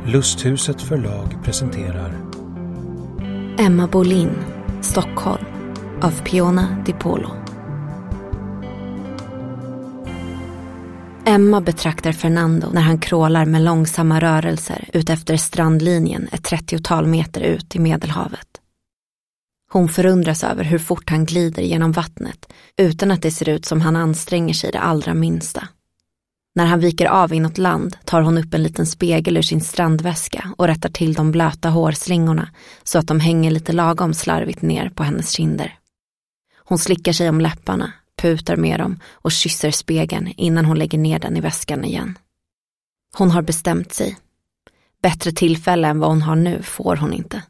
Lusthuset förlag presenterar Emma Bolin, Stockholm, av Piona Di Polo. Emma betraktar Fernando när han krålar med långsamma rörelser ut efter strandlinjen ett 30-tal meter ut i Medelhavet. Hon förundras över hur fort han glider genom vattnet utan att det ser ut som han anstränger sig det allra minsta. När han viker av inåt land tar hon upp en liten spegel ur sin strandväska och rättar till de blöta hårslingorna så att de hänger lite lagom slarvigt ner på hennes kinder. Hon slickar sig om läpparna, putar med dem och kysser spegeln innan hon lägger ner den i väskan igen. Hon har bestämt sig. Bättre tillfälle än vad hon har nu får hon inte.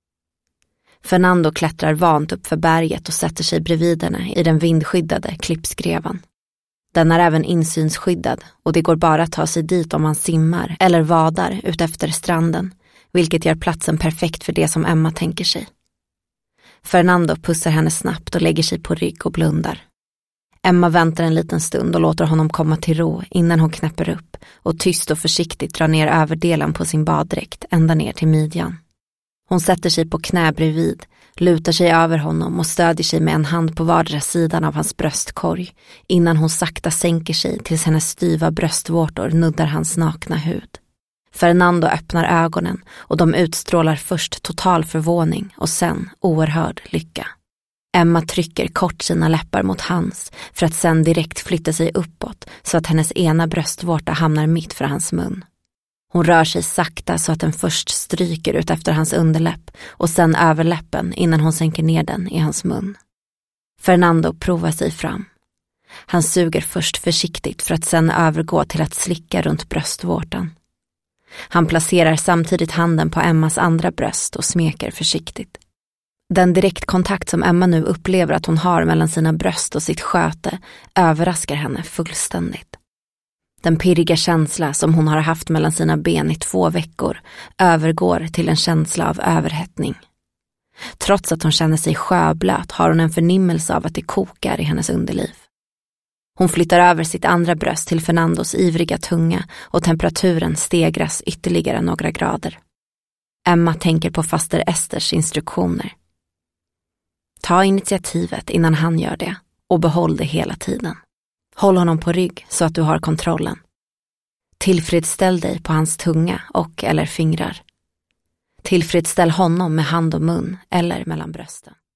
Fernando klättrar vant upp för berget och sätter sig bredvid henne i den vindskyddade klippskrevan. Den är även insynsskyddad och det går bara att ta sig dit om man simmar eller vadar utefter stranden, vilket gör platsen perfekt för det som Emma tänker sig. Fernando pussar henne snabbt och lägger sig på rygg och blundar. Emma väntar en liten stund och låter honom komma till ro innan hon knäpper upp och tyst och försiktigt drar ner överdelen på sin baddräkt ända ner till midjan. Hon sätter sig på knä bredvid, lutar sig över honom och stödjer sig med en hand på vardera sidan av hans bröstkorg innan hon sakta sänker sig tills hennes styva bröstvårtor nuddar hans nakna hud. Fernando öppnar ögonen och de utstrålar först total förvåning och sen oerhörd lycka. Emma trycker kort sina läppar mot hans för att sen direkt flytta sig uppåt så att hennes ena bröstvårta hamnar mitt för hans mun. Hon rör sig sakta så att den först stryker ut efter hans underläpp och sen över läppen innan hon sänker ner den i hans mun. Fernando provar sig fram. Han suger först försiktigt för att sen övergå till att slicka runt bröstvårtan. Han placerar samtidigt handen på Emmas andra bröst och smeker försiktigt. Den direktkontakt som Emma nu upplever att hon har mellan sina bröst och sitt sköte överraskar henne fullständigt. Den pirriga känsla som hon har haft mellan sina ben i 2 veckor övergår till en känsla av överhettning. Trots att hon känner sig sjöblöt har hon en förnimmelse av att det kokar i hennes underliv. Hon flyttar över sitt andra bröst till Fernandos ivriga tunga och temperaturen stegras ytterligare några grader. Emma tänker på faster Esters instruktioner. Ta initiativet innan han gör det och behåll det hela tiden. Håll honom på rygg så att du har kontrollen. Tillfredsställ dig på hans tunga och eller fingrar. Tillfredsställ honom med hand och mun eller mellan brösten.